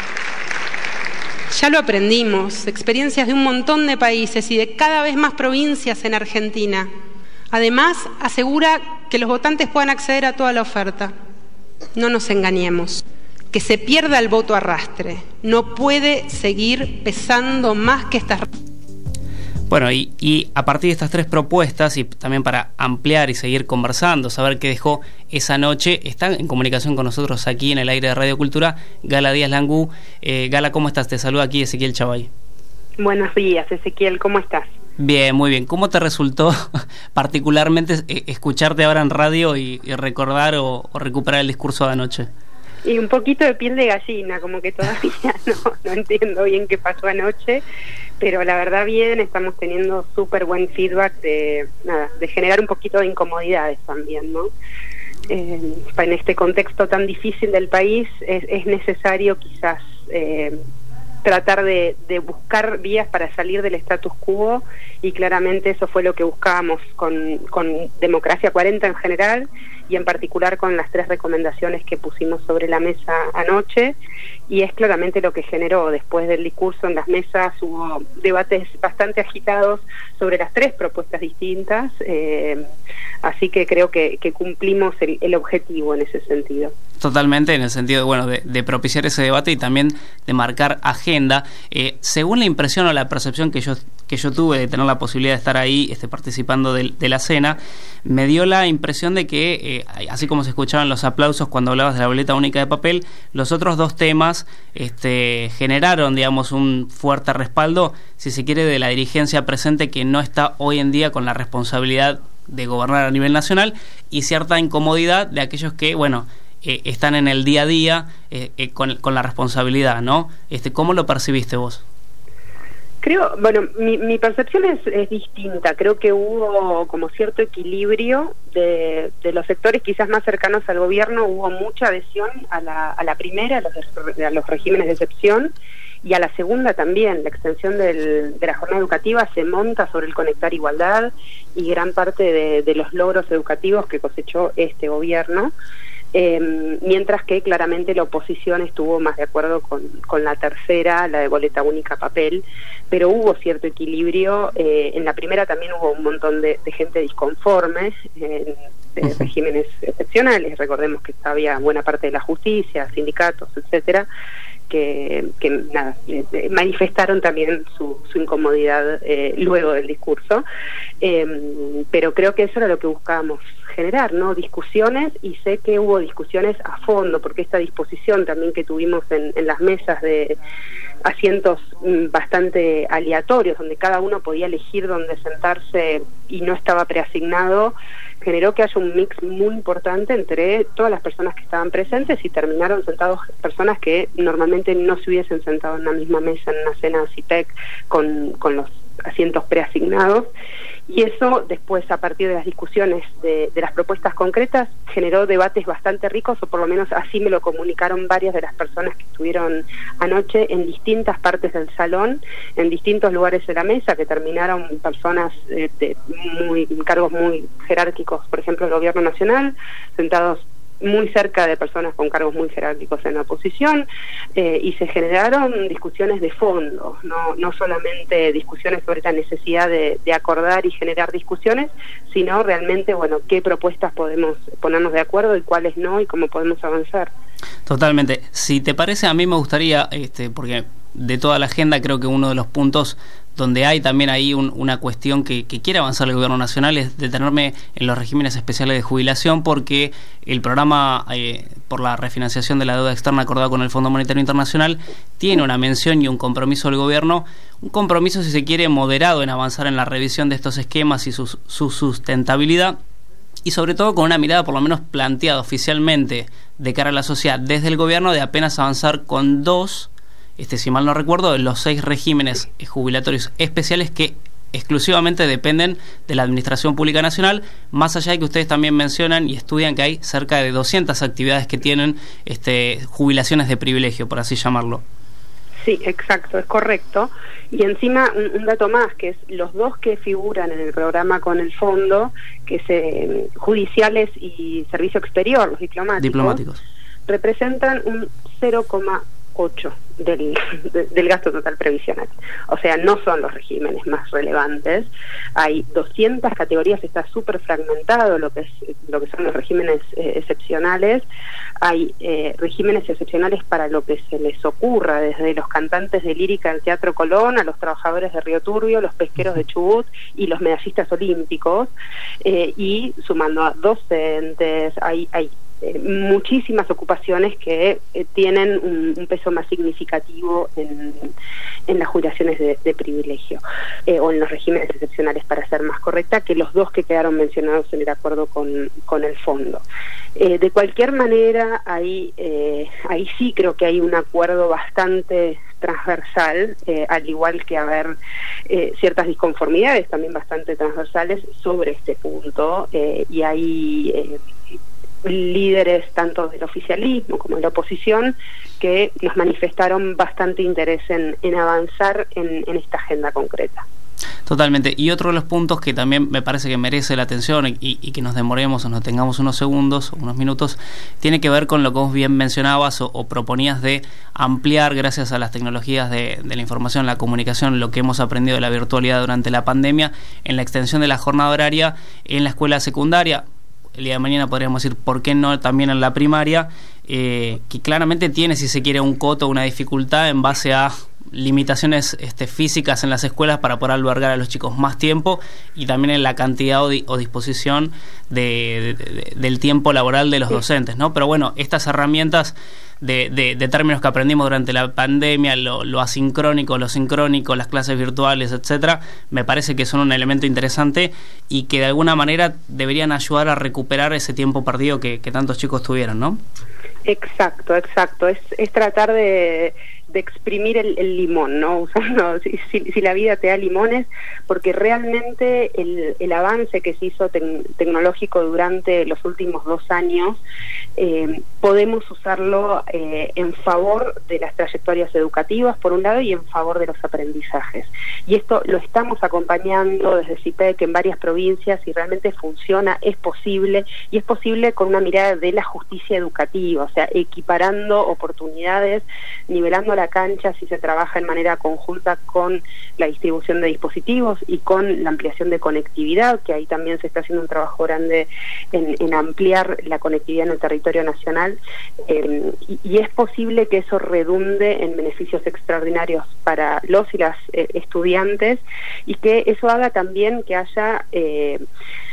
Ya lo aprendimos, experiencias de un montón de países y de cada vez más provincias en Argentina. Además, asegura que los votantes puedan acceder a toda la oferta. No nos engañemos, que se pierda el voto arrastre. No puede seguir pesando más que estas... Bueno, y, y a partir de estas tres propuestas, y también para ampliar y seguir conversando, saber qué dejó esa noche, están en comunicación con nosotros aquí en el aire de Radio Cultura, Gala Díaz Langú. Eh, Gala, ¿cómo estás? Te saluda aquí Ezequiel Chavay. Buenos días, Ezequiel, ¿cómo estás? Bien, muy bien. ¿Cómo te resultó particularmente escucharte ahora en radio y, y recordar o, o recuperar el discurso de anoche? Y un poquito de piel de gallina, como que todavía no, no entiendo bien qué pasó anoche, pero la verdad bien, estamos teniendo súper buen feedback de nada, de generar un poquito de incomodidades también, ¿no? Eh, en este contexto tan difícil del país es, es necesario quizás eh, tratar de, de buscar vías para salir del status quo, y claramente eso fue lo que buscábamos con, con Democracia cuarenta en general, y en particular con las tres recomendaciones que pusimos sobre la mesa anoche, y es claramente lo que generó. Después del discurso en las mesas hubo debates bastante agitados sobre las tres propuestas distintas, eh, así que creo que, que cumplimos el, el objetivo en ese sentido. Totalmente, en el sentido bueno, de, de propiciar ese debate y también de marcar agenda. Eh, según la impresión o la percepción que yo que yo tuve de tener la posibilidad de estar ahí este, participando de, de la cena, me dio la impresión de que, eh, así como se escuchaban los aplausos cuando hablabas de la boleta única de papel, los otros dos temas este, generaron, digamos, un fuerte respaldo, si se quiere, de la dirigencia presente, que no está hoy en día con la responsabilidad de gobernar a nivel nacional, y cierta incomodidad de aquellos que, bueno, eh, están en el día a día eh, eh, con, con la responsabilidad, ¿no? Este, ¿cómo lo percibiste vos? Creo, bueno, mi, mi percepción es, es distinta. Creo que hubo como cierto equilibrio de, de los sectores quizás más cercanos al gobierno. Hubo mucha adhesión a la, a la primera, a los, a los regímenes de excepción, y a la segunda también. La extensión del, de la jornada educativa se monta sobre el conectar igualdad, y gran parte de, de los logros educativos que cosechó este gobierno. Eh, mientras que claramente la oposición estuvo más de acuerdo con, con la tercera, la de boleta única papel, pero hubo cierto equilibrio. Eh, en la primera también hubo un montón de, de gente disconforme, eh, de uh-huh. regímenes excepcionales. Recordemos que había buena parte de la justicia, sindicatos, etcétera, que, que nada, eh, manifestaron también su, su incomodidad eh, luego del discurso, eh, pero creo que eso era lo que buscábamos generar, ¿no? Discusiones, y sé que hubo discusiones a fondo, porque esta disposición también que tuvimos en, en las mesas de asientos bastante aleatorios, donde cada uno podía elegir dónde sentarse y no estaba preasignado, generó que haya un mix muy importante entre todas las personas que estaban presentes, y terminaron sentados personas que normalmente no se hubiesen sentado en la misma mesa en una cena C I P E C con, con los asientos preasignados. Y eso después, a partir de las discusiones de, de las propuestas concretas, generó debates bastante ricos, o por lo menos así me lo comunicaron varias de las personas que estuvieron anoche en distintas partes del salón, en distintos lugares de la mesa, que terminaron personas eh, de muy cargos muy jerárquicos, por ejemplo el gobierno nacional, sentados muy cerca de personas con cargos muy jerárquicos en la oposición, eh, y se generaron discusiones de fondo, no, no solamente discusiones sobre la necesidad de, de acordar y generar discusiones, sino realmente, bueno, qué propuestas podemos ponernos de acuerdo y cuáles no, y cómo podemos avanzar. Totalmente. Si te parece, a mí me gustaría, este, porque de toda la agenda, creo que uno de los puntos donde hay también ahí un, una cuestión que, que quiere avanzar el gobierno nacional es detenerme en los regímenes especiales de jubilación, porque el programa eh, por la refinanciación de la deuda externa acordado con el Fondo Monetario Internacional tiene una mención y un compromiso del gobierno, un compromiso, si se quiere, moderado en avanzar en la revisión de estos esquemas y su, su sustentabilidad, y sobre todo con una mirada por lo menos planteada oficialmente de cara a la sociedad desde el gobierno, de apenas avanzar con dos, este si mal no recuerdo, de los seis regímenes jubilatorios especiales que exclusivamente dependen de la Administración Pública Nacional, más allá de que ustedes también mencionan y estudian que hay cerca de doscientas actividades que tienen este, jubilaciones de privilegio, por así llamarlo. Sí, exacto, es correcto. Y encima un, un dato más, que es los dos que figuran en el programa con el fondo, que es eh, judiciales y servicio exterior, los diplomáticos, diplomáticos. representan un cero coma ocho del, de, del gasto total previsional. O sea, no son los regímenes más relevantes. Hay doscientas categorías, está súper fragmentado lo que es lo que son los regímenes eh, excepcionales. Hay eh, regímenes excepcionales para lo que se les ocurra, desde los cantantes de lírica del Teatro Colón a los trabajadores de Río Turbio, los pesqueros de Chubut y los medallistas olímpicos, eh, y sumando a docentes, hay, hay Eh, muchísimas ocupaciones que eh, tienen un, un peso más significativo en, en las jubilaciones de, de privilegio, eh, o en los regímenes excepcionales, para ser más correcta, que los dos que quedaron mencionados en el acuerdo con, con el fondo. Eh, de cualquier manera, ahí, eh, ahí sí creo que hay un acuerdo bastante transversal, eh, al igual que haber eh, ciertas disconformidades también bastante transversales sobre este punto, eh, y hay eh, líderes tanto del oficialismo como de la oposición que nos manifestaron bastante interés en, en avanzar en, en esta agenda concreta. Totalmente. Y otro de los puntos que también me parece que merece la atención y, y que nos demoremos o nos tengamos unos segundos o unos minutos, tiene que ver con lo que vos bien mencionabas o, o proponías de ampliar, gracias a las tecnologías de, de la información, la comunicación, lo que hemos aprendido de la virtualidad durante la pandemia, en la extensión de la jornada horaria en la escuela secundaria. El día de mañana podríamos decir, ¿por qué no también en la primaria? Eh, que claramente tiene, si se quiere, un coto, una dificultad en base a limitaciones este, físicas en las escuelas para poder albergar a los chicos más tiempo, y también en la cantidad o, di o disposición de, de, de, del tiempo laboral de los docentes, ¿no? Pero bueno, estas herramientas de, de, de términos que aprendimos durante la pandemia, lo, lo asincrónico, lo sincrónico, las clases virtuales, etcétera, me parece que son un elemento interesante y que de alguna manera deberían ayudar a recuperar ese tiempo perdido que, que tantos chicos tuvieron, ¿no? Exacto, exacto. Es, es tratar de, de exprimir el, el limón, ¿no? Usando, si, si, si la vida te da limones, porque realmente el, el avance que se hizo tec tecnológico durante los últimos dos años, eh, podemos usarlo eh, en favor de las trayectorias educativas, por un lado, y en favor de los aprendizajes. Y esto lo estamos acompañando desde CIPEC en varias provincias, y realmente funciona, es posible, y es posible con una mirada de la justicia educativa, o sea, equiparando oportunidades, nivelando la cancha si se trabaja en manera conjunta con la distribución de dispositivos y con la ampliación de conectividad, que ahí también se está haciendo un trabajo grande en, en ampliar la conectividad en el territorio nacional, eh, y, y es posible que eso redunde en beneficios extraordinarios para los y las eh, estudiantes, y que eso haga también que haya eh,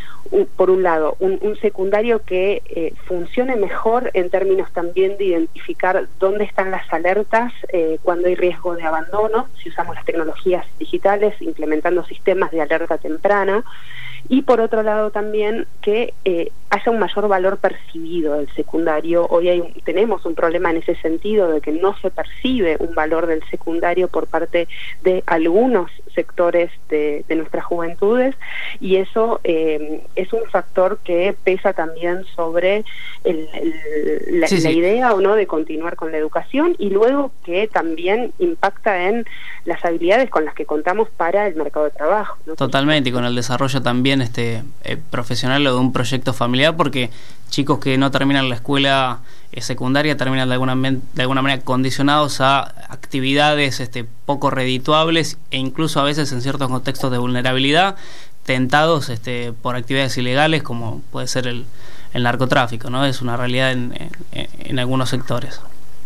por un lado, un, un secundario que eh, funcione mejor en términos también de identificar dónde están las alertas eh, cuando hay riesgo de abandono, si usamos las tecnologías digitales, implementando sistemas de alerta temprana, y por otro lado también que eh, haya un mayor valor percibido del secundario. Hoy hay un, tenemos un problema en ese sentido, de que no se percibe un valor del secundario por parte de algunos sectores de, de nuestras juventudes, y eso eh, es un factor que pesa también sobre el, el, la, sí, la sí. idea o no de continuar con la educación, y luego que también impacta en las habilidades con las que contamos para el mercado de trabajo, ¿no? Totalmente, y con el desarrollo también este eh, profesional o de un proyecto familiar, porque chicos que no terminan la escuela eh, secundaria terminan de alguna, de alguna manera condicionados a actividades este, poco redituables, e incluso a veces en ciertos contextos de vulnerabilidad tentados este, por actividades ilegales, como puede ser el, el narcotráfico, ¿no? Es una realidad en, en, en algunos sectores.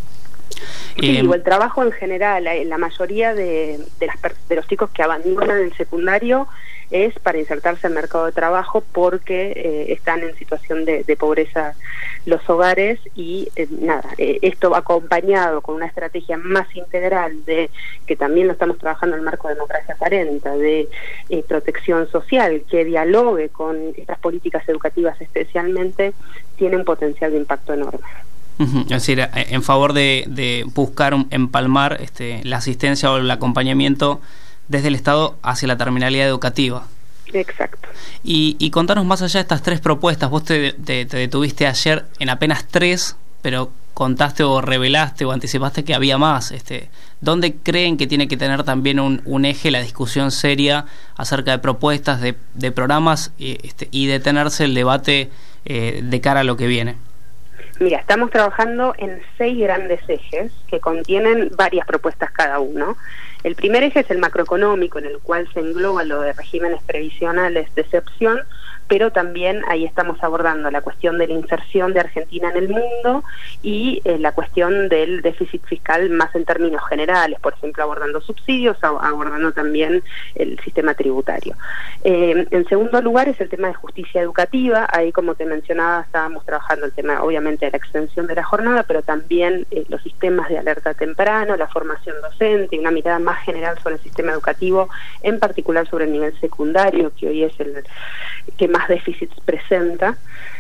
Sí, Eh, o el trabajo en general, la, la mayoría de, de, las, de los chicos que abandonan el secundario es para insertarse al mercado de trabajo porque eh, están en situación de, de pobreza los hogares y eh, nada, eh, esto va acompañado con una estrategia más integral de que también lo estamos trabajando en el marco de Democracia cuarenta, de eh, protección social, que dialogue con estas políticas educativas especialmente, tiene un potencial de impacto enorme. Es decir, en favor de, de buscar empalmar este, la asistencia o el acompañamiento desde el Estado hacia la terminalidad educativa. Exacto. Y, y contanos más allá de estas tres propuestas. Vos te, te, te detuviste ayer en apenas tres, pero contaste o revelaste o anticipaste que había más. Este, ¿Dónde creen que tiene que tener también un, un eje la discusión seria acerca de propuestas, de, de programas y, este, y detenerse el debate eh, de cara a lo que viene? Mira, estamos trabajando en seis grandes ejes que contienen varias propuestas cada uno. El primer eje es el macroeconómico, en el cual se engloba lo de regímenes previsionales de excepción, pero también ahí estamos abordando la cuestión de la inserción de Argentina en el mundo y eh, la cuestión del déficit fiscal más en términos generales, por ejemplo, abordando subsidios, abordando también el sistema tributario. Eh, en segundo lugar es el tema de justicia educativa. Ahí, como te mencionaba, estábamos trabajando el tema, obviamente, de la extensión de la jornada, pero también eh, los sistemas de alerta temprano, la formación docente y una mirada más general sobre el sistema educativo, en particular sobre el nivel secundario, que hoy es el que más déficits presenta.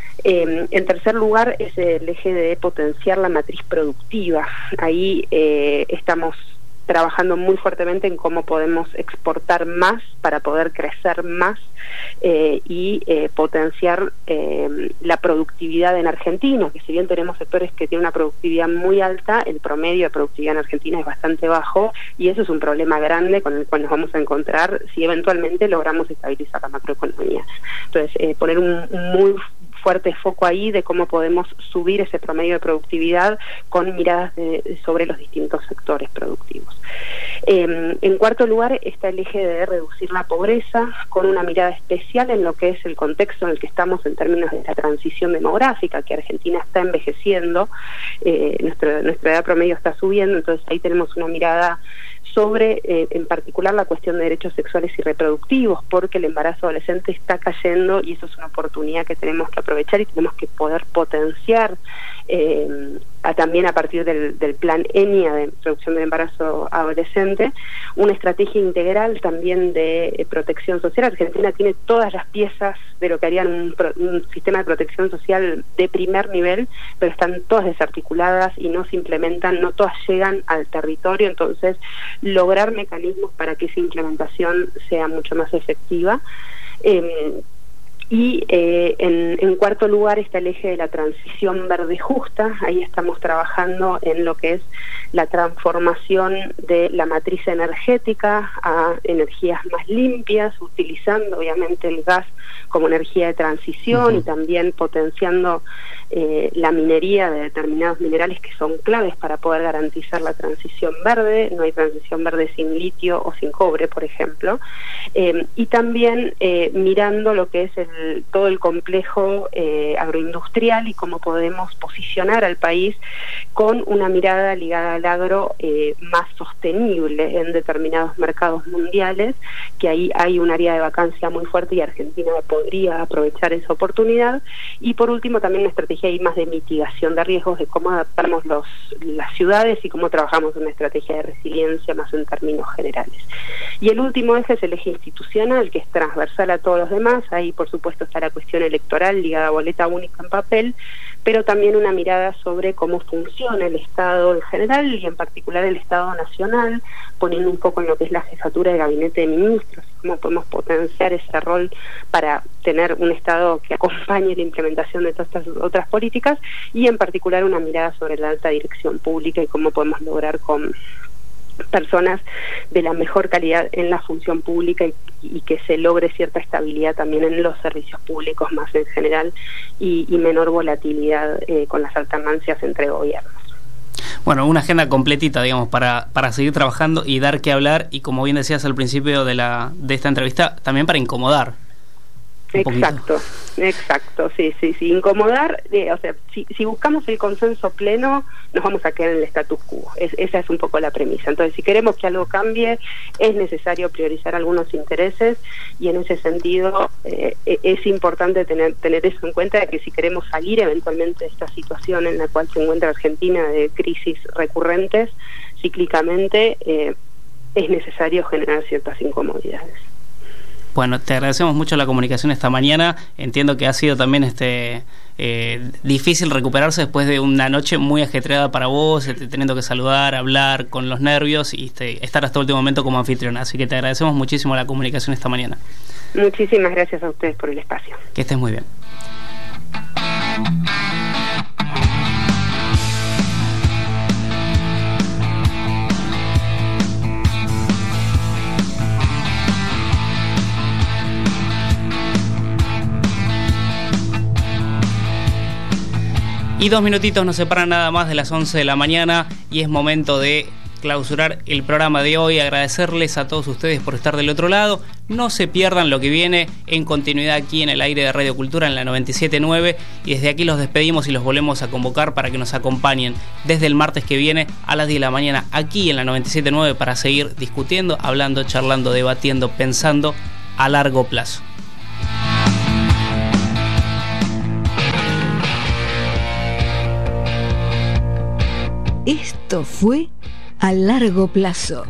Eh, en tercer lugar es el eje de potenciar la matriz productiva. Ahí eh, estamos trabajando muy fuertemente en cómo podemos exportar más para poder crecer más eh, y eh, potenciar eh, la productividad en Argentina, que si bien tenemos sectores que tienen una productividad muy alta, el promedio de productividad en Argentina es bastante bajo y eso es un problema grande con el cual nos vamos a encontrar si eventualmente logramos estabilizar la macroeconomía. Entonces, eh, poner un, un muy fuerte foco ahí de cómo podemos subir ese promedio de productividad con miradas de, sobre los distintos sectores productivos. Eh, en cuarto lugar está el eje de reducir la pobreza con una mirada especial en lo que es el contexto en el que estamos en términos de la transición demográfica, que Argentina está envejeciendo, eh, nuestro, nuestra edad promedio está subiendo, entonces ahí tenemos una mirada sobre, eh, en particular, la cuestión de derechos sexuales y reproductivos, porque el embarazo adolescente está cayendo y eso es una oportunidad que tenemos que aprovechar y tenemos que poder potenciar eh, a, también a partir del, del plan ENIA de reducción del embarazo adolescente, una estrategia integral también de eh, protección social. Argentina tiene todas las piezas de lo que harían un, un sistema de protección social de primer nivel, pero están todas desarticuladas y no se implementan, no todas llegan al territorio, entonces lograr mecanismos para que esa implementación sea mucho más efectiva. Eh, y eh, en, en cuarto lugar está el eje de la transición verde justa. Ahí estamos trabajando en lo que es la transformación de la matriz energética a energías más limpias, utilizando obviamente el gas como energía de transición. Uh-huh. Y también potenciando eh, la minería de determinados minerales que son claves para poder garantizar la transición verde. No hay transición verde sin litio o sin cobre, por ejemplo. Eh, y también eh, mirando lo que es el todo el complejo eh, agroindustrial y cómo podemos posicionar al país con una mirada ligada al agro eh, más sostenible en determinados mercados mundiales, que ahí hay un área de vacancia muy fuerte y Argentina podría aprovechar esa oportunidad. Y por último también una estrategia ahí más de mitigación de riesgos, de cómo adaptamos los, las ciudades y cómo trabajamos en una estrategia de resiliencia más en términos generales. Y el último eje es el eje institucional, que es transversal a todos los demás. Ahí por supuesto está la cuestión electoral ligada a boleta única en papel, pero también una mirada sobre cómo funciona el Estado en general y en particular el Estado nacional, poniendo un poco en lo que es la jefatura de gabinete de ministros, cómo podemos potenciar ese rol para tener un Estado que acompañe la implementación de todas estas otras políticas, y en particular una mirada sobre la alta dirección pública y cómo podemos lograr con personas de la mejor calidad en la función pública y, y que se logre cierta estabilidad también en los servicios públicos más en general y, y menor volatilidad eh, con las alternancias entre gobiernos. Bueno, una agenda completita, digamos, para, para seguir trabajando y dar que hablar, y como bien decías al principio de la de esta entrevista, también para incomodar. Exacto, exacto, sí, sí, sí. Incomodar, eh, o sea, si, si buscamos el consenso pleno, nos vamos a quedar en el status quo. Es, esa es un poco la premisa. Entonces, si queremos que algo cambie, es necesario priorizar algunos intereses y en ese sentido eh, es importante tener, tener eso en cuenta, de que si queremos salir eventualmente de esta situación en la cual se encuentra Argentina, de crisis recurrentes, cíclicamente, eh, es necesario generar ciertas incomodidades. Bueno, te agradecemos mucho la comunicación esta mañana. Entiendo que ha sido también este eh, difícil recuperarse después de una noche muy ajetreada para vos, este, teniendo que saludar, hablar con los nervios y este, estar hasta el último momento como anfitriona. Así que te agradecemos muchísimo la comunicación esta mañana. Muchísimas gracias a ustedes por el espacio. Que estés muy bien. Y dos minutitos nos separan nada más de las once de la mañana y es momento de clausurar el programa de hoy. Agradecerles a todos ustedes por estar del otro lado. No se pierdan lo que viene en continuidad aquí en el aire de Radio Cultura en la noventa y siete punto nueve y desde aquí los despedimos y los volvemos a convocar para que nos acompañen desde el martes que viene a las diez de la mañana aquí en la noventa y siete punto nueve para seguir discutiendo, hablando, charlando, debatiendo, pensando a largo plazo. Esto fue A Largo Plazo.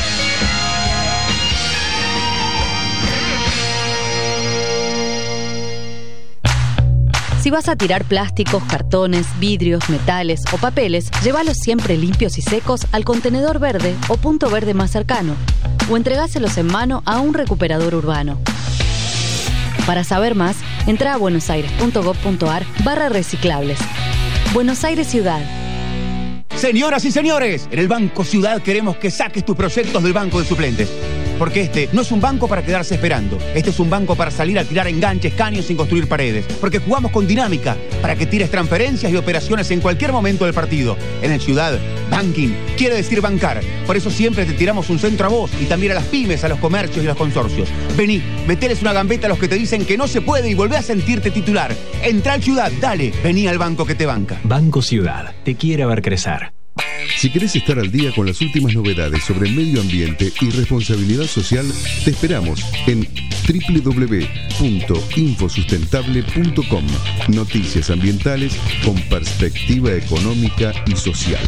Si vas a tirar plásticos, cartones, vidrios, metales o papeles, llévalos siempre limpios y secos al contenedor verde o punto verde más cercano, o entregáselos en mano a un recuperador urbano. Para saber más, entra a buenosaires.gov.ar barra reciclables. Buenos Aires Ciudad. Señoras y señores, en el Banco Ciudad queremos que saques tus proyectos del banco de suplentes. Porque este no es un banco para quedarse esperando. Este es un banco para salir a tirar enganches, caños sin construir paredes. Porque jugamos con dinámica para que tires transferencias y operaciones en cualquier momento del partido. En el Ciudad, banking quiere decir bancar. Por eso siempre te tiramos un centro a vos y también a las pymes, a los comercios y a los consorcios. Vení, meteles una gambeta a los que te dicen que no se puede y volvé a sentirte titular. Entrá al Ciudad, dale, vení al banco que te banca. Banco Ciudad, te quiere ver crecer. Si querés estar al día con las últimas novedades sobre medio ambiente y responsabilidad social, te esperamos en doble u doble u doble u punto infosustentable punto com. Noticias ambientales con perspectiva económica y social.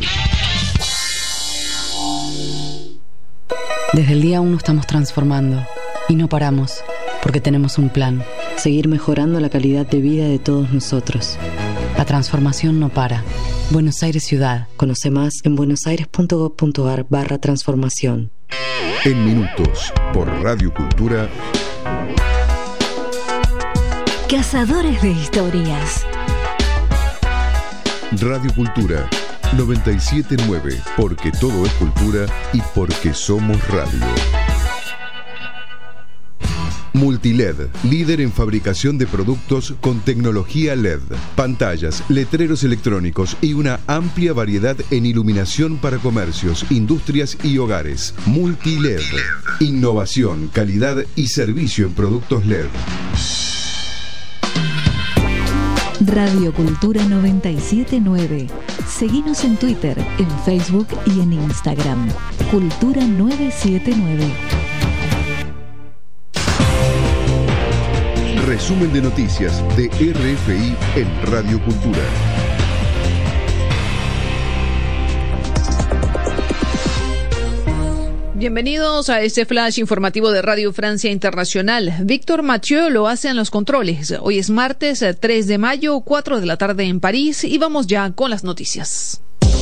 Desde el día uno estamos transformando y no paramos porque tenemos un plan: seguir mejorando la calidad de vida de todos nosotros. La transformación no para. Buenos Aires Ciudad. Conoce más en buenosaires.gov.ar barra transformación. En minutos, por Radio Cultura. Cazadores de historias. Radio Cultura noventa y siete punto nueve, porque todo es cultura y porque somos radio. Multiled, líder en fabricación de productos con tecnología L E D, pantallas, letreros electrónicos y una amplia variedad en iluminación para comercios, industrias y hogares. Multiled, innovación, calidad y servicio en productos L E D. Radio Cultura noventa y siete punto nueve. Seguinos en Twitter, en Facebook y en Instagram. Cultura novecientos setenta y nueve. Resumen de noticias de R F I en Radio Cultura. Bienvenidos a este flash informativo de Radio Francia Internacional. Víctor Mathieu lo hace en los controles. Hoy es martes tres de mayo, cuatro de la tarde en París, y vamos ya con las noticias.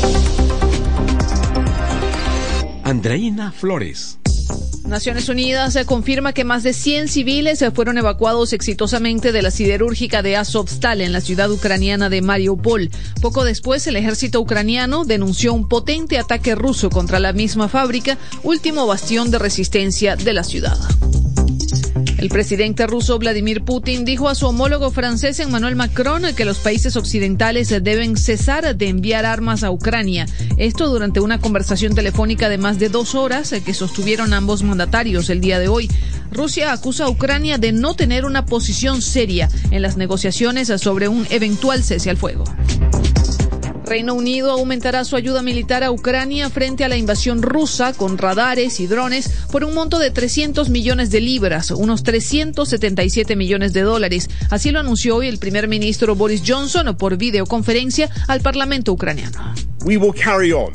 Andreina Flores. Naciones Unidas confirma que más de cien civiles fueron evacuados exitosamente de la siderúrgica de Azovstal en la ciudad ucraniana de Mariupol. Poco después, el ejército ucraniano denunció un potente ataque ruso contra la misma fábrica, último bastión de resistencia de la ciudad. El presidente ruso Vladimir Putin dijo a su homólogo francés Emmanuel Macron que los países occidentales deben cesar de enviar armas a Ucrania. Esto durante una conversación telefónica de más de dos horas que sostuvieron ambos mandatarios el día de hoy. Rusia acusa a Ucrania de no tener una posición seria en las negociaciones sobre un eventual cese al fuego. Reino Unido aumentará su ayuda militar a Ucrania frente a la invasión rusa con radares y drones por un monto de trescientos millones de libras, unos trescientos setenta y siete millones de dólares. Así lo anunció hoy el primer ministro Boris Johnson por videoconferencia al Parlamento ucraniano. We will carry on.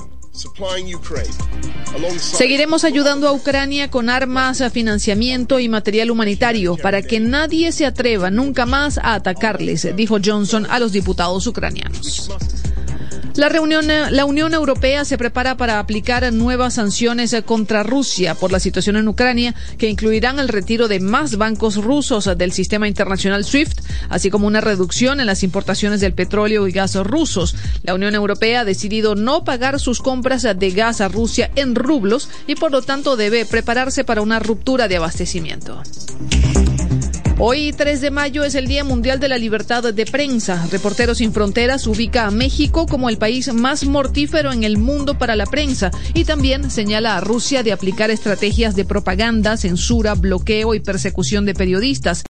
Seguiremos ayudando a Ucrania con armas, financiamiento y material humanitario para que nadie se atreva nunca más a atacarles, dijo Johnson a los diputados ucranianos. La, reunión, la Unión Europea se prepara para aplicar nuevas sanciones contra Rusia por la situación en Ucrania, que incluirán el retiro de más bancos rusos del sistema internacional SWIFT, así como una reducción en las importaciones del petróleo y gas rusos. La Unión Europea ha decidido no pagar sus compras de gas a Rusia en rublos y por lo tanto debe prepararse para una ruptura de abastecimiento. Hoy, tres de mayo, es el Día Mundial de la Libertad de Prensa. Reporteros Sin Fronteras ubica a México como el país más mortífero en el mundo para la prensa y también señala a Rusia de aplicar estrategias de propaganda, censura, bloqueo y persecución de periodistas.